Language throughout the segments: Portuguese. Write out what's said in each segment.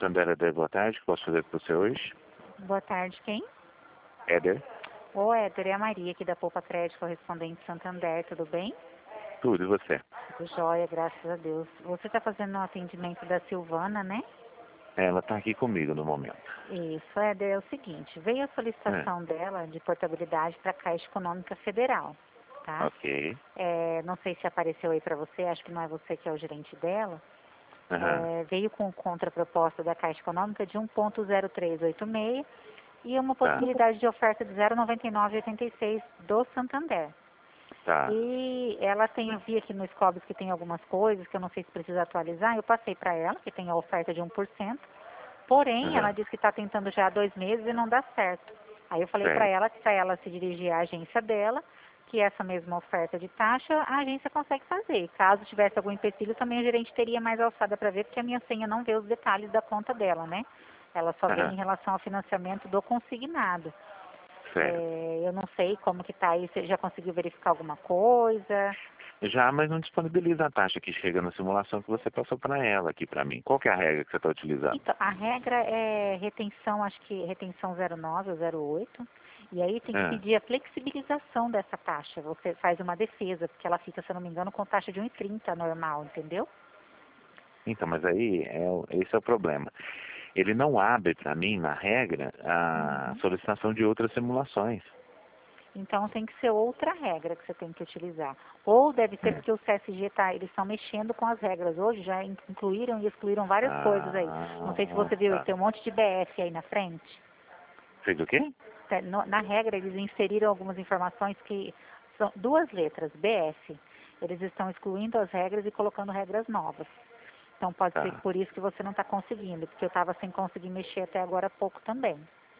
Santander, Éder, boa tarde. O que posso fazer para você hoje? Boa tarde, quem? Éder? Ô, Éder, é a Maria aqui da Poupa Crédito, correspondente Santander, tudo bem? Tudo, e você? Tudo jóia, graças a Deus. Você está fazendo um atendimento da Silvana, né? Ela está aqui comigo no momento. Isso, Éder, é o seguinte, veio a solicitação dela de portabilidade para a Caixa Econômica Federal, tá? Ok. Não sei se apareceu aí para você, acho que não é você que é o gerente dela. Aham. Veio com contraproposta da Caixa Econômica de 1,0386 e uma Tá. possibilidade de oferta de 0,9986 do Santander. Tá. E ela tem, eu vi aqui no Scobis que tem algumas coisas que eu não sei se precisa atualizar, eu passei para ela, que tem a oferta de 1%, porém ela Aham. disse que está tentando já há 2 meses e não dá certo. Aí eu falei para Certo. ela que para ela se dirigir à agência dela, que essa mesma oferta de taxa a agência consegue fazer. Caso tivesse algum empecilho, também a gerente teria mais alçada para ver, porque a minha senha não vê os detalhes da conta dela, né? Ela só vê Aham. em relação ao financiamento do consignado. Certo. Eu não sei como que tá aí, você já conseguiu verificar alguma coisa? Já, mas não disponibiliza a taxa que chega na simulação que você passou para ela aqui para mim. Qual que é a regra que você está utilizando? Então, a regra é retenção, acho que retenção 09 ou 08, e aí tem que Ah. pedir a flexibilização dessa taxa. Você faz uma defesa, porque ela fica, se eu não me engano, com taxa de 1,30 normal, entendeu? Então, mas aí esse é o problema. Ele não abre para mim, na regra, a Uhum. solicitação de outras simulações. Então tem que ser outra regra que você tem que utilizar. Ou deve ser Hum. porque o CSG eles estão mexendo com as regras. Hoje já incluíram e excluíram várias coisas aí. Não sei se Ah, você viu, tá. tem um monte de BF aí na frente. Fez o quê? Na regra, eles inseriram algumas informações que são 2 letras, BF. Eles estão excluindo as regras e colocando regras novas. Então pode ser Tá. por isso que você não está conseguindo, porque eu estava sem conseguir mexer até agora há pouco também.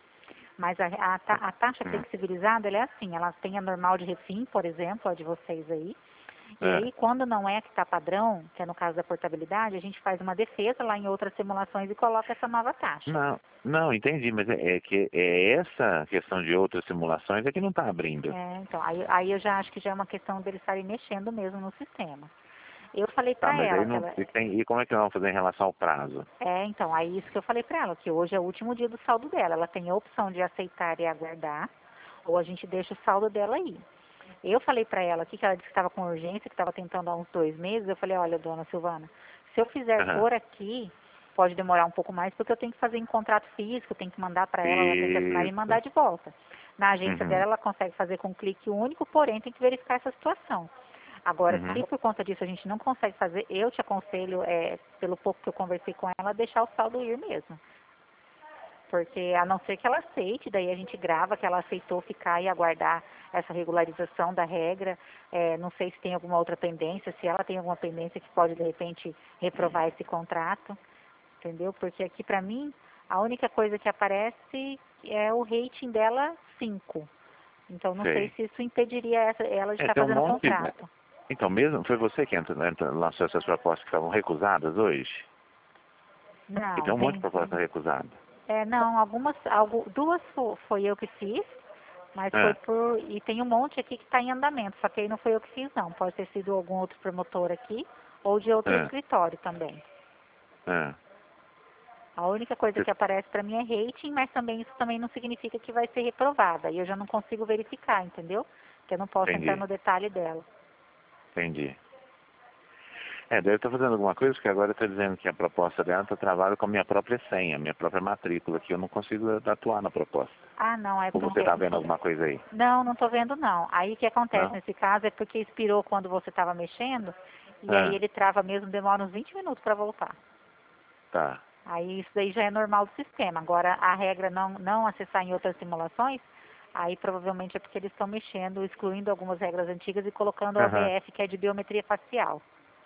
Mas a taxa Hum. flexibilizada, ela é assim, ela tem a normal de refim, por exemplo, a de vocês aí. E É. aí, quando não é que está padrão, que é no caso da portabilidade, a gente faz uma defesa lá em outras simulações e coloca essa nova taxa. Não, não, entendi, mas é que é essa questão de outras simulações é que não está abrindo. Então, aí eu já acho que já é uma questão deles estarem mexendo mesmo no sistema. Eu falei Tá, para mas ela aí que não ela. tem. E como é que nós vamos fazer em relação ao prazo? Então, aí isso que eu falei para ela, que hoje é o último dia do saldo dela. Ela tem a opção de aceitar e aguardar, ou a gente deixa o saldo dela aí. Eu falei para ela aqui que ela disse que estava com urgência, que estava tentando há uns 2 meses. Eu falei, olha, dona Silvana, se eu fizer Aham. por aqui, pode demorar um pouco mais, porque eu tenho que fazer em contrato físico, tenho que mandar para ela tem que assinar e mandar Isso. de volta. Na agência dela, Uhum. ela consegue fazer com um clique único, porém tem que verificar essa situação. Agora, Uhum. se por conta disso a gente não consegue fazer, eu te aconselho, pelo pouco que eu conversei com ela, deixar o saldo ir mesmo. Porque a não ser que ela aceite, daí a gente grava que ela aceitou ficar e aguardar essa regularização da regra. Não sei se tem alguma outra pendência, se ela tem alguma pendência que pode de repente reprovar esse contrato, entendeu? Porque aqui para mim a única coisa que aparece é o rating dela 5. Então não sei Sei. se isso impediria ela de estar Tem um fazendo monte. contrato. Então, mesmo foi você que lançou essas propostas que estavam recusadas hoje? E Não, tem um monte de tem. propostas recusadas. Não, duas foi eu que fiz, mas foi Ah, por. E tem um monte aqui que está em andamento, só que aí não foi eu que fiz, não. Pode ter sido algum outro promotor aqui ou de outro ah, escritório também. ah. A única coisa que aparece para mim é rating, mas também isso também não significa que vai ser reprovada. E eu já não consigo verificar, entendeu? Porque eu não posso entrar Entendi, no detalhe dela. entendi. Deve estar fazendo alguma coisa, porque agora está dizendo que a proposta dela está travada com a minha própria senha, minha própria matrícula, que eu não consigo atuar na proposta. Ah, não, é Ou você porque. está vendo alguma coisa aí? Não, não estou vendo não. Aí o que acontece Não? nesse caso é porque expirou quando você estava mexendo, e aí Ah, ele trava mesmo, demora uns 20 minutos para voltar. tá. Aí isso daí já é normal do sistema. Agora, a regra não acessar em outras simulações, aí provavelmente é porque eles estão mexendo, excluindo algumas regras antigas e colocando a Aham. BF, que é de biometria facial,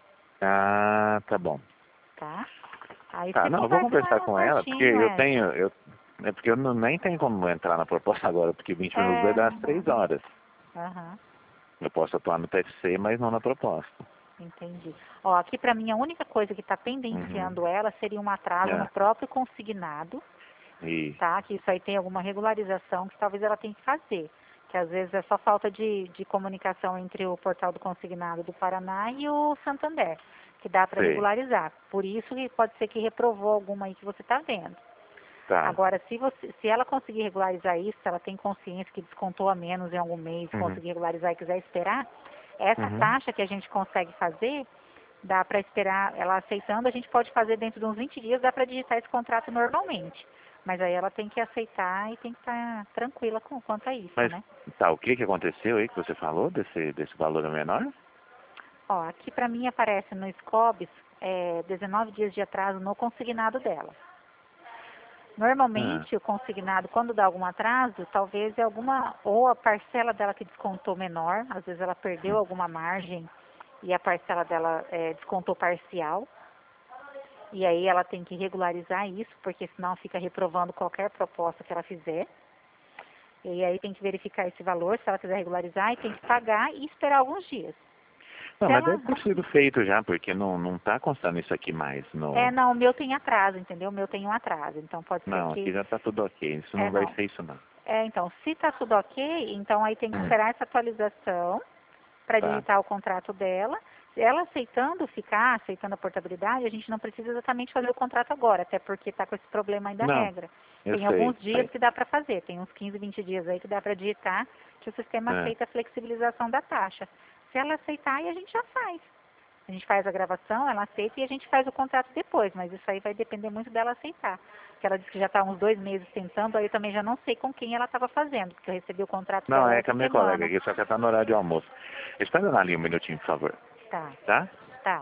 Ah, tá bom. tá? Aí Tá, você não, eu vou conversa com conversar ela com ela, porque certinho, eu Éder. tenho, é porque eu nem tenho como entrar na proposta agora, porque 20 minutos vai dar às 3 horas. Aham, Eu posso atuar no TFC, mas não na proposta. entendi. Ó, aqui pra mim a única coisa que está Uhum. pendenciando ela seria um atraso no É. próprio consignado, E, tá? Que isso aí tem alguma regularização que talvez ela tenha que fazer. Que às vezes é só falta de comunicação entre o portal do consignado do Paraná e o Santander. que dá para Sei. regularizar. Por isso que pode ser que reprovou alguma aí que você está vendo. Tá. Agora, se ela conseguir regularizar isso, se ela tem consciência que descontou a menos em algum mês, Uhum. conseguir regularizar e quiser esperar, essa Uhum. taxa que a gente consegue fazer, dá para esperar, ela aceitando, a gente pode fazer dentro de uns 20 dias, dá para digitar esse contrato normalmente. Mas aí ela tem que aceitar e tem que estar tranquila quanto a isso, Mas, né? tá, o que que aconteceu aí que você falou desse valor menor? Ó, aqui para mim aparece no Scobis 19 dias de atraso no consignado dela. Ah, Normalmente, o consignado, quando dá algum atraso, talvez é ou a parcela dela que descontou menor, às vezes ela perdeu hum. alguma margem e a parcela dela descontou parcial, e aí ela tem que regularizar isso, porque senão fica reprovando qualquer proposta que ela fizer. E aí tem que verificar esse valor, se ela quiser regularizar, e tem que pagar e esperar alguns dias. Não, Se mas ela... deve ter sido feito já, porque não tá constando isso aqui mais no... Não, o meu tem atraso, entendeu? O meu tem um atraso, então pode ser Não, aqui que... já tá tudo ok. Isso não vai Não. ser isso não. Então, se está tudo ok, então aí tem que esperar essa atualização para Tá. digitar o contrato dela. Ela aceitando ficar, aceitando a portabilidade, a gente não precisa exatamente fazer o contrato agora, até porque está com esse problema aí da Não, regra. eu Tem sei, alguns dias sei. que dá para fazer, tem uns 15, 20 dias aí que dá para digitar que o sistema É. aceita a flexibilização da taxa. Se ela aceitar, aí a gente já faz. A gente faz a gravação, ela aceita e a gente faz o contrato depois, mas isso aí vai depender muito dela aceitar. Porque ela disse que já está uns 2 meses tentando, aí eu também já não sei com quem ela estava fazendo, porque eu recebi o contrato Não, dela é com essa a minha colega semana. aqui, só que ela tá no horário de almoço. Espera na linha um minutinho, por favor. Tá, Tá? tá.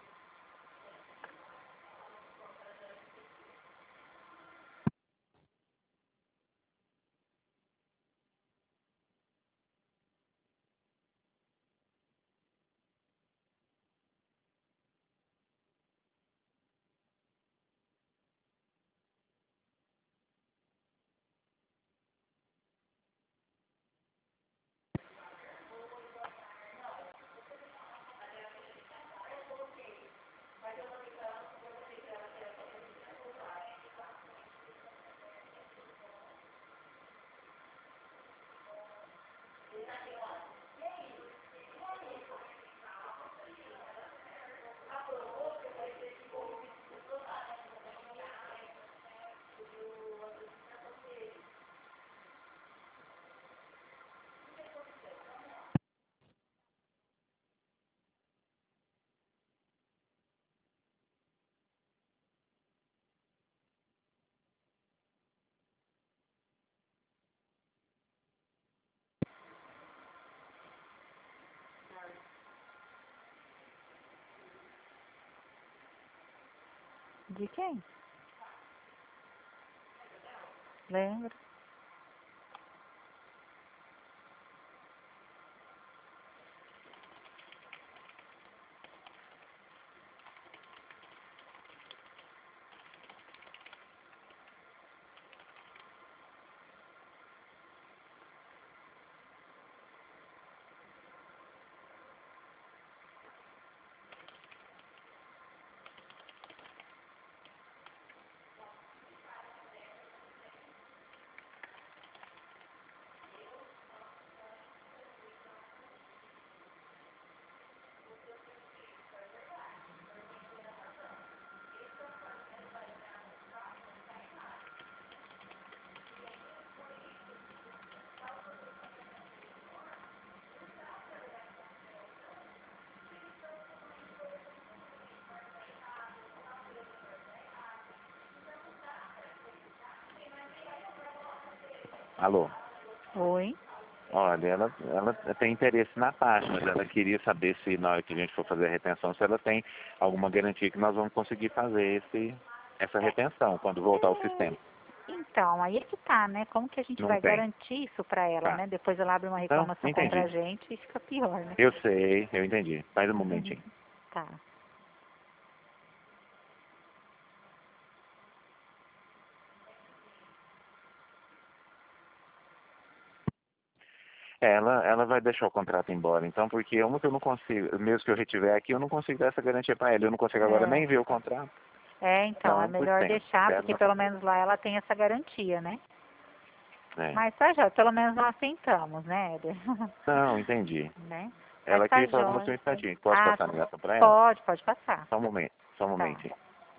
De quem? Lembra? Alô? Oi? Olha, ela tem interesse na taxa, mas ela queria saber se na hora que a gente for fazer a retenção, se ela tem alguma garantia que nós vamos conseguir fazer essa retenção quando voltar ao sistema. Então, aí é que tá, né? Como que a gente Não vai tem. garantir isso para ela, Tá. né? Depois ela abre uma Não, reclamação contra a entendi. gente e fica pior, né? Eu sei, eu entendi. Mais um momentinho. Tá. Ela vai deixar o contrato embora, então, porque uma que eu não consigo, mesmo que eu retiver aqui, eu não consigo dar essa garantia para ela. Eu não consigo agora É. nem ver o contrato. Então, é Então, por melhor tempo. deixar, Quero porque não pelo fazer. menos lá ela tem essa garantia, né? É. Mas tá já, pelo menos nós tentamos, né, Éder? Não, entendi. Né? Ela tá queria falar com jóia. você um instantinho. Posso Ah, passar a ligação para ela? pode passar. Só um momento, só um Tá. momentinho.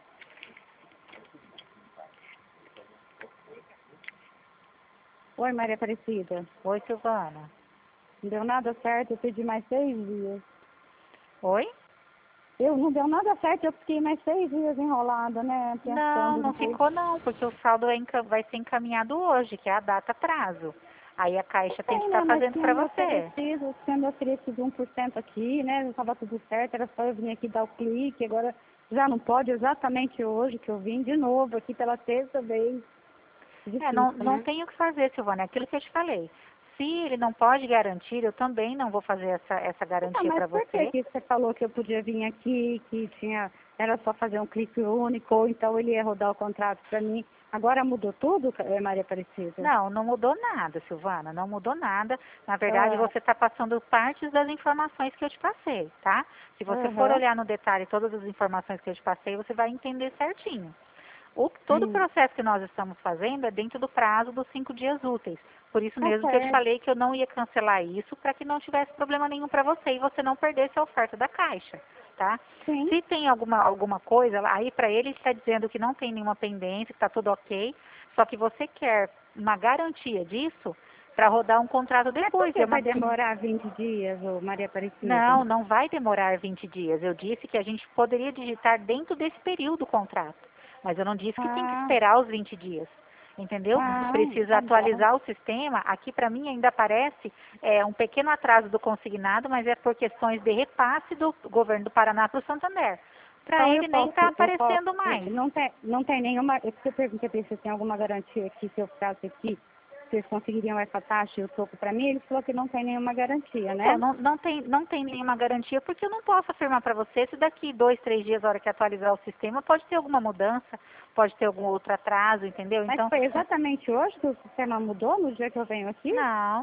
Oi, Maria Aparecida. Oi, Silvana. Não deu nada certo, eu pedi mais 6 dias. Oi? Não deu nada certo, eu fiquei mais 6 dias enrolada, né? Não, Pensando não ficou não, porque o saldo vai ser encaminhado hoje, que é a data prazo. Aí a Caixa tem que estar Mas fazendo para você. sendo oferecido 1% aqui, né? Já estava tudo certo, era só eu vir aqui dar o clique, agora já não pode exatamente hoje que eu vim de novo aqui pela terça vez. Difícil, Não né? tem o que fazer, Silvana, é aquilo que eu te falei. Se ele não pode garantir, eu também não vou fazer essa garantia Mas para por você. que você falou que eu podia vir aqui, que era só fazer um clique único, ou então ele ia rodar o contrato para mim? Agora mudou tudo, Maria Aparecida? Não mudou nada, Silvana, não mudou nada. Na verdade, você está passando partes das informações que eu te passei, tá? Se você for olhar no detalhe todas as informações que eu te passei, você vai entender certinho. Todo o processo que nós estamos fazendo é dentro do prazo dos 5 dias úteis. Por isso mesmo que eu te falei que eu não ia cancelar isso para que não tivesse problema nenhum para você e você não perdesse a oferta da Caixa, tá? Sim. Se tem alguma coisa, aí para ele está dizendo que não tem nenhuma pendência, que está tudo ok, só que você quer uma garantia disso para rodar um contrato depois. Mas por que vai demorar 20 dias, Maria Aparecida? Não vai demorar 20 dias. Eu disse que a gente poderia digitar dentro desse período o contrato. Mas eu não disse que tem que esperar os 20 dias. Entendeu? Precisa atualizar o sistema. Aqui para mim ainda aparece um pequeno atraso do consignado, mas é por questões de repasse do governo do Paraná para o Santander. Para ele nem está aparecendo mais. Não tem nenhuma. Eu perguntei para ele se tem alguma garantia aqui, se eu ficasse aqui, vocês conseguiriam essa taxa e o toco para mim? Ele falou que não tem nenhuma garantia, né? Não tem nenhuma garantia, porque eu não posso afirmar para você se daqui 2, 3 dias, na hora que atualizar o sistema, pode ter alguma mudança, pode ter algum outro atraso, entendeu? Mas foi exatamente hoje que o sistema mudou, no dia que eu venho aqui?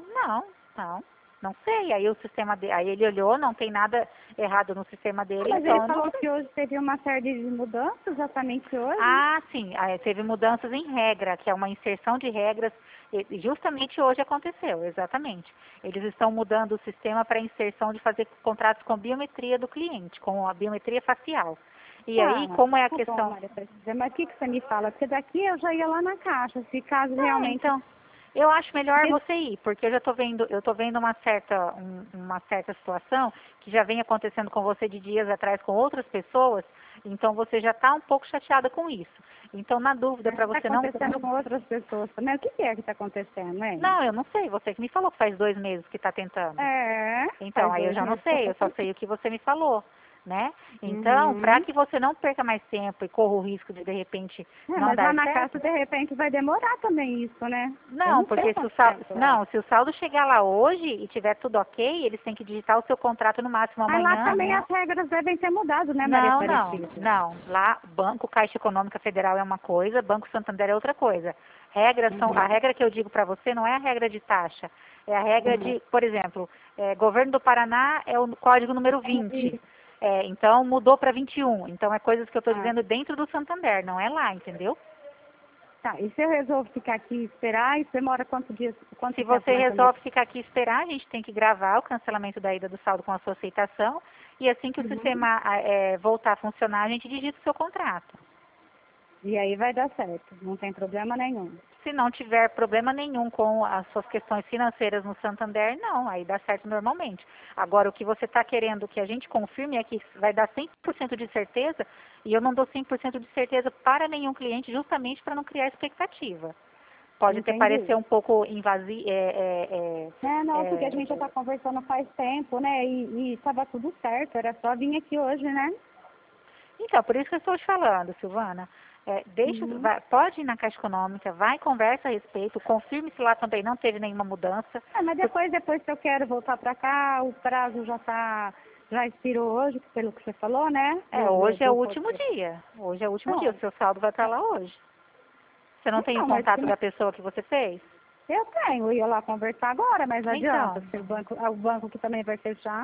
Não sei. Aí o sistema aí ele olhou, não tem nada errado no sistema dele. Mas então ele falou que hoje teve uma série de mudanças, exatamente hoje. Sim, teve mudanças em regra, que é uma inserção de regras, e justamente hoje aconteceu, exatamente. Eles estão mudando o sistema para inserção de fazer contratos com biometria do cliente, com a biometria facial. E aí, como é a questão... Bom, Maria, mas o que você me fala? Porque daqui eu já ia lá na Caixa, se caso realmente... Então, eu acho melhor você ir, porque eu tô vendo uma certa situação que já vem acontecendo com você de dias atrás com outras pessoas, então você já está um pouco chateada com isso. Então, na dúvida, para você não... Está acontecendo com outras pessoas também. O que é que está acontecendo, hein? Não, eu não sei, você que me falou que faz 2 meses que está tentando. Então, aí eu já não sei, eu só sei o que você me falou, né? Então, para que você não perca mais tempo e corra o risco de repente não mas dar lá na certo... Caixa, de repente, vai demorar também isso, né? Não, porque se o saldo chegar lá hoje e tiver tudo ok, eles têm que digitar o seu contrato no máximo amanhã. Mas lá também as regras devem ter mudado, né, Maria Aparecida? Não. Lá, Banco Caixa Econômica Federal é uma coisa, Banco Santander é outra coisa. A regra que eu digo para você não é a regra de taxa, é a regra de, por exemplo, Governo do Paraná é o código número 20. Então mudou para 21. Então é coisas que eu estou dizendo dentro do Santander, não é lá, entendeu? Tá, e se eu resolvo ficar aqui e esperar, isso demora quantos dias? Se você resolve ficar aqui e esperar, a gente tem que gravar o cancelamento da ida do saldo com a sua aceitação e assim que o sistema voltar a funcionar, a gente digita o seu contrato. E aí vai dar certo, não tem problema nenhum. Se não tiver problema nenhum com as suas questões financeiras no Santander, não, aí dá certo normalmente. Agora, o que você está querendo que a gente confirme é que vai dar 100% de certeza, e eu não dou 100% de certeza para nenhum cliente, justamente para não criar expectativa. Pode até parecer um pouco invasivo. Não, porque a gente já está conversando faz tempo, né? E estava tudo certo, era só vir aqui hoje, né? Então, por isso que eu estou te falando, Silvana. Pode ir na Caixa Econômica, vai, conversa a respeito, confirme se lá também não teve nenhuma mudança. Mas depois que eu quero voltar para cá, o prazo já expirou hoje, pelo que você falou, né? Hoje é o último dia. Hoje é o último dia, o seu saldo vai estar lá hoje. Você não tem o contato da pessoa que você fez? Eu tenho, eu ia lá conversar agora, mas adianta, se o banco que também vai fechar.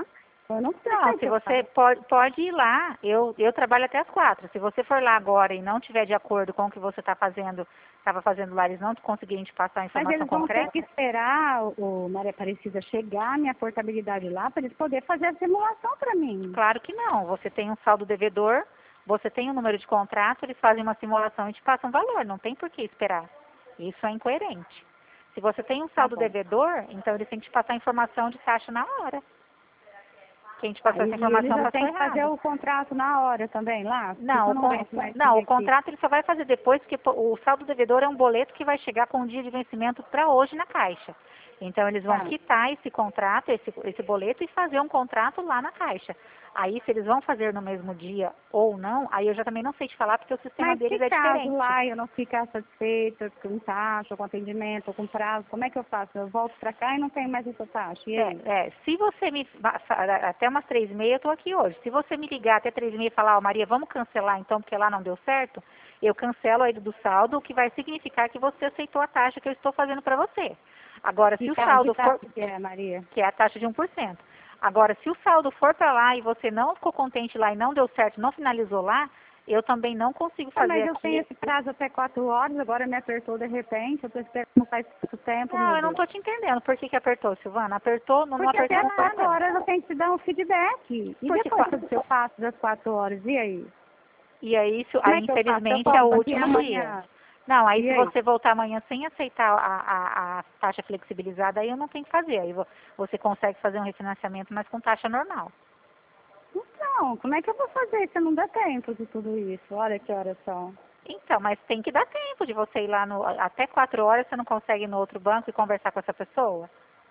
Eu não sei. Não, se você pode ir lá, eu trabalho até as 4. Se você for lá agora e não tiver de acordo com o que você estava fazendo lá, eles não conseguirem te passar a Mas informação eles vão concreta. ter que esperar o Maria Aparecida chegar, a minha portabilidade lá, para eles poderem fazer a simulação para mim. Claro que não. Você tem um saldo devedor, você tem um número de contrato, eles fazem uma simulação e te passam valor. Não tem por que esperar. Isso é incoerente. Se você tem um saldo devedor, então eles têm que te passar a informação de taxa na hora. Quem te passou essa informação passou passou tem que fazer errado. o contrato na hora também lá? Não, o contrato ele só vai fazer depois, porque o saldo devedor é um boleto que vai chegar com o dia de vencimento para hoje na Caixa. Então, eles vão quitar esse contrato, esse boleto e fazer um contrato lá na Caixa. Aí, se eles vão fazer no mesmo dia ou não, aí eu já também não sei te falar, porque o sistema deles é diferente. Mas lá eu não ficar satisfeita com taxa, com atendimento, com prazo, como é que eu faço? Eu volto para cá e não tenho mais essa taxa. E aí? Se você até umas 3h30 eu estou aqui hoje. Se você me ligar até 3h30 e falar, Maria, vamos cancelar então, porque lá não deu certo, eu cancelo aí do saldo, o que vai significar que você aceitou a taxa que eu estou fazendo para você. Agora, se o saldo for... Que é, Maria? Que é a taxa de 1%. Agora, se o saldo for para lá e você não ficou contente lá e não deu certo, não finalizou lá, eu também não consigo fazer mas aqui. eu tenho esse prazo até 4 horas, agora me apertou de repente, eu estou esperando não faz muito tempo. Não, eu não estou te entendendo. Por que apertou, Silvana? Apertou, não Porque apertou até nada. 4 horas eu tenho que te dar um feedback. E Porque depois que eu faço das 4 horas, e aí? E aí, Como é que eu infelizmente, faço? é o Eu volto aqui último amanhã. dia. Não, aí E se aí? você voltar amanhã sem aceitar a taxa flexibilizada, aí eu não tenho que fazer. Aí você consegue fazer um refinanciamento, mas com taxa normal. Então, como é que eu vou fazer se não dá tempo de tudo isso? Olha que horas são. Então, mas tem que dar tempo de você ir lá até 4 horas, você não consegue ir no outro banco e conversar com essa pessoa?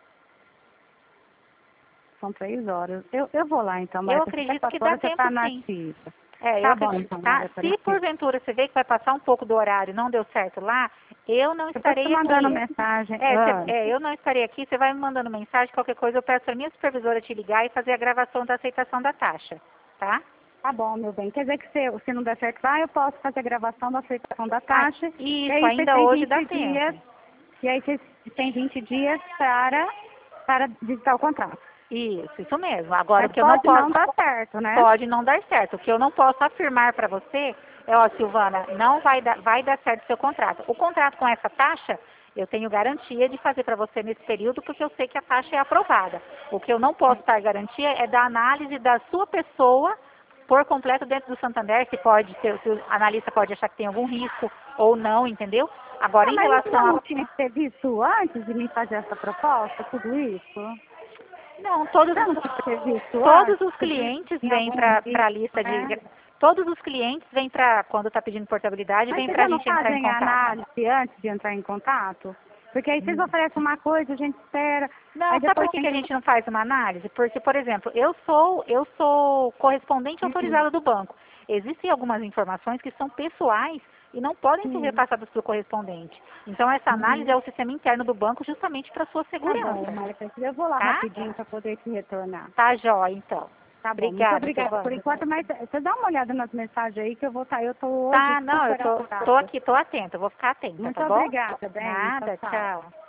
São 3 horas. Eu vou lá então, mas Eu acredito que dá tempo tá na sim. fita. Eu Tá bom, acredito, então, tá? Maria Se Aparecida. porventura você vê que vai passar um pouco do horário, não deu certo lá, eu não estarei Eu tô mandando aqui. mensagem. Eu não estarei aqui, você vai me mandando mensagem, qualquer coisa eu peço para minha supervisora te ligar e fazer a gravação da aceitação da taxa, tá? Tá bom, meu bem. Quer dizer que se não der certo lá, eu posso fazer a gravação da aceitação da taxa. Isso, e aí ainda tem hoje 20 dá dias, tempo. E aí você tem 20 dias para digitar o contrato. Isso mesmo. Agora, Mas o que eu não pode posso... não dar certo, né? Pode não dar certo. O que eu não posso afirmar para você é, ó, Silvana, não vai dar certo o seu contrato. O contrato com essa taxa, eu tenho garantia de fazer para você nesse período, porque eu sei que a taxa é aprovada. O que eu não posso dar garantia é da análise da sua pessoa por completo dentro do Santander, se o analista pode achar que tem algum risco ou não, entendeu? Agora, em Mas relação não a... tinha que ter visto antes de me fazer essa proposta, tudo isso? Não, todos os clientes vêm para a lista de... Todos os clientes vêm para, quando está pedindo portabilidade, vêm para a gente entrar em contato. Análise antes de entrar em contato? Porque aí vocês oferecem uma coisa, a gente espera. Não, sabe por que a gente não faz uma análise? Porque, por exemplo, eu sou correspondente autorizada do banco. Existem algumas informações que são pessoais e não podem ser repassadas para o correspondente. Então, essa análise é o sistema interno do banco justamente para a sua segurança. Tá bom, Maria, eu vou lá rapidinho para poder te retornar. Tá, jóia, então. Tá bom, muito obrigada por enquanto, mas você dá uma olhada nas mensagens aí que eu vou eu tô hoje. Tá, não, eu tô aqui, tô atenta, eu vou ficar atenta, muito tá bom? Obrigada, bem. Nada, tchau.